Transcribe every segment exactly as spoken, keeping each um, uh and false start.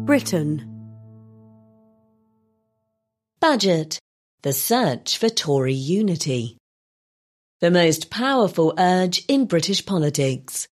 Britain. Budget. The search for Tory unity. The most powerful urge in British politics.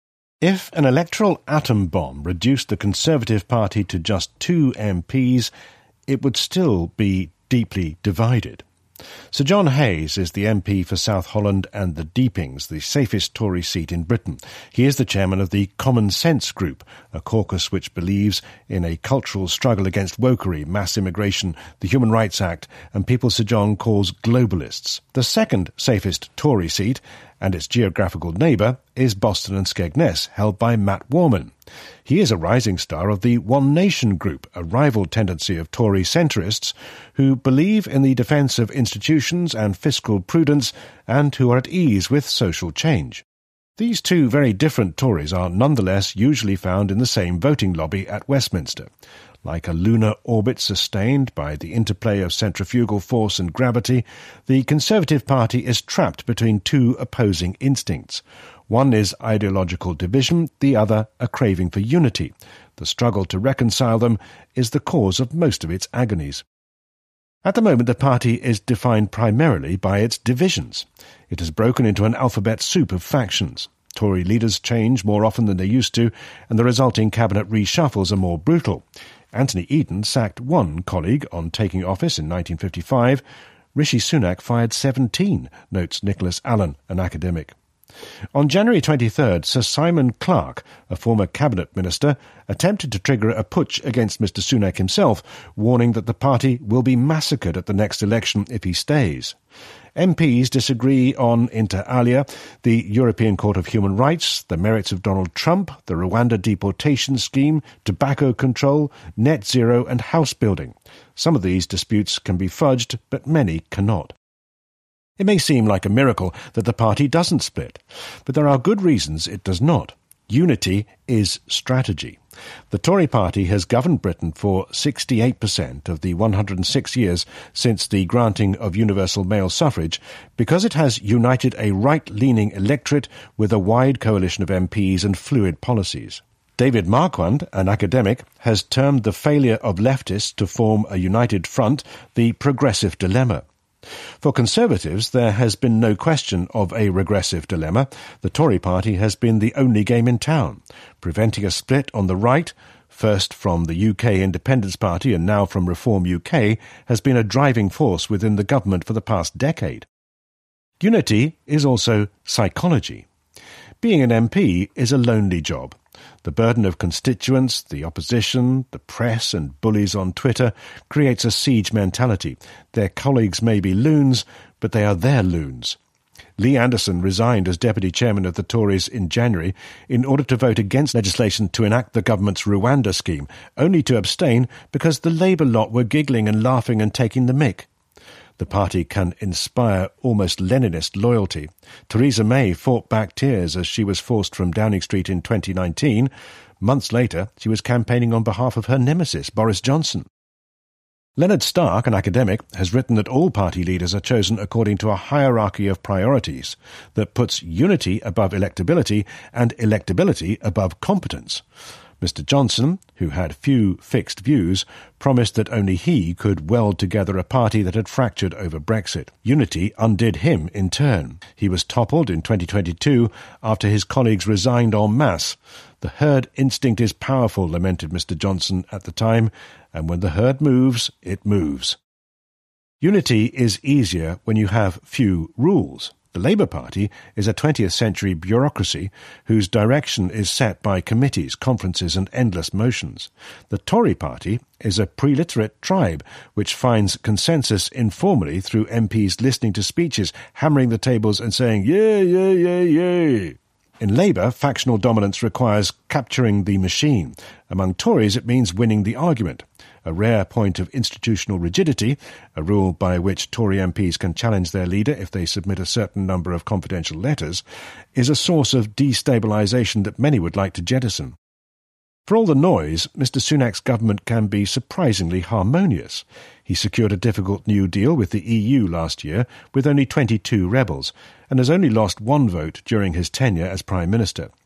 If an electoral atom bomb reduced the Conservative Party to just two M Ps, it would still be deeply divided. Sir John Hayes is the M P for South Holland and the Deepings, the safest Tory seat in Britain. He is the chairman of the Common Sense Group, a caucus which believes in a cultural struggle against wokery, mass immigration, the Human Rights Act, and people Sir John calls globalists. The second safest Tory seat, and its geographical neighbour, is Boston and Skegness, held by Matt Warman. He is a rising star of the One Nation Group, a rival tendency of Tory centrists who believe in the defence of institutions and fiscal prudence and who are at ease with social change. These two very different Tories are nonetheless usually found in the same voting lobby at Westminster. Like a lunar orbit sustained by the interplay of centrifugal force and gravity, the Conservative Party is trapped between two opposing instincts. One is ideological division, the other a craving for unity. The struggle to reconcile them is the cause of most of its agonies. At the moment, the party is defined primarily by its divisions. It has broken into an alphabet soup of factions. Tory leaders change more often than they used to, and the resulting cabinet reshuffles are more brutal. Anthony Eden sacked one colleague on taking office in nineteen fifty-five. Rishi Sunak fired seventeen, notes Nicholas Allen, an academic. On January twenty-third, Sir Simon Clarke, a former cabinet minister, attempted to trigger a putsch against Mr Sunak himself, warning that the party will be massacred at the next election if he stays. M Ps disagree on, inter alia, the European Court of Human Rights, the merits of Donald Trump, the Rwanda deportation scheme, tobacco control, net zero and house building. Some of these disputes can be fudged, but many cannot. It may seem like a miracle that the party doesn't split, but there are good reasons it does not. Unity is strategy. The Tory party has governed Britain for sixty-eight percent of the one hundred six years since the granting of universal male suffrage because it has united a right-leaning electorate with a wide coalition of M Ps and fluid policies. David Marquand, an academic, has termed the failure of leftists to form a united front the progressive dilemma. For Conservatives, there has been no question of a regressive dilemma. The Tory party has been the only game in town. Preventing a split on the right, first from the U K Independence Party and now from Reform U K, has been a driving force within the government for the past decade. Unity is also psychology. Being an M P is a lonely job. The burden of constituents, the opposition, the press and bullies on Twitter creates a siege mentality. Their colleagues may be loons, but they are their loons. Lee Anderson resigned as deputy chairman of the Tories in January in order to vote against legislation to enact the government's Rwanda scheme, only to abstain because the Labour lot were giggling and laughing and taking the mick. The party can inspire almost Leninist loyalty. Theresa May fought back tears as she was forced from Downing Street in twenty nineteen. Months later, she was campaigning on behalf of her nemesis, Boris Johnson. Leonard Stark, an academic, has written that all party leaders are chosen according to a hierarchy of priorities that puts unity above electability and electability above competence. Mister Johnson, who had few fixed views, promised that only he could weld together a party that had fractured over Brexit. Unity undid him in turn. He was toppled in twenty twenty-two after his colleagues resigned en masse. The herd instinct is powerful, lamented Mister Johnson at the time, and when the herd moves, it moves. Unity is easier when you have few rules. The Labour Party is a twentieth century bureaucracy whose direction is set by committees, conferences and endless motions. The Tory Party is a preliterate tribe which finds consensus informally through M Ps listening to speeches, hammering the tables and saying, yay, yay, yay, yay. In Labour, factional dominance requires capturing the machine. Among Tories, it means winning the argument. A rare point of institutional rigidity, a rule by which Tory M Ps can challenge their leader if they submit a certain number of confidential letters, is a source of destabilisation that many would like to jettison. For all the noise, Mister Sunak's government can be surprisingly harmonious. He secured a difficult new deal with the E U last year with only twenty-two rebels, and has only lost one vote during his tenure as Prime Minister.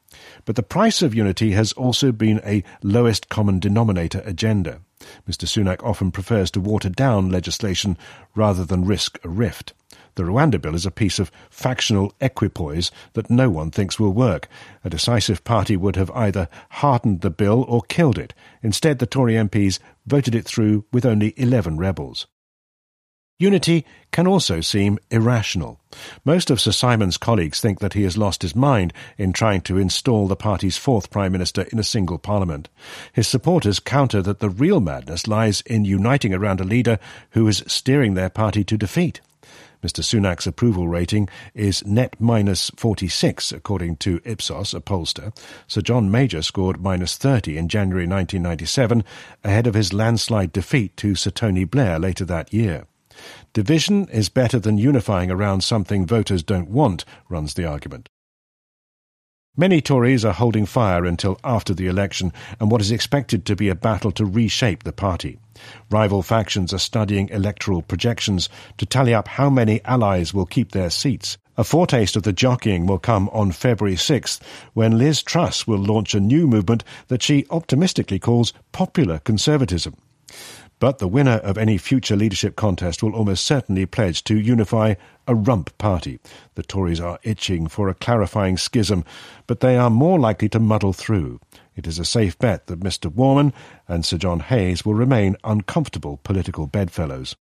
But the price of unity has also been a lowest common denominator agenda. Mister Sunak often prefers to water down legislation rather than risk a rift. The Rwanda bill is a piece of factional equipoise that no one thinks will work. A decisive party would have either hardened the bill or killed it. Instead, the Tory M Ps voted it through with only eleven rebels. Unity can also seem irrational. Most of Sir Simon's colleagues think that he has lost his mind in trying to install the party's fourth Prime Minister in a single parliament. His supporters counter that the real madness lies in uniting around a leader who is steering their party to defeat. Mister Sunak's approval rating is net minus forty-six, according to Ipsos, a pollster. Sir John Major scored minus thirty in January nineteen ninety-seven, ahead of his landslide defeat to Sir Tony Blair later that year. Division is better than unifying around something voters don't want, runs the argument. Many Tories are holding fire until after the election and what is expected to be a battle to reshape the party. Rival factions are studying electoral projections to tally up how many allies will keep their seats. A foretaste of the jockeying will come on February sixth, when Liz Truss will launch a new movement that she optimistically calls popular conservatism. But the winner of any future leadership contest will almost certainly pledge to unify a rump party. The Tories are itching for a clarifying schism, but they are more likely to muddle through. It is a safe bet that Mister Warman and Sir John Hayes will remain uncomfortable political bedfellows.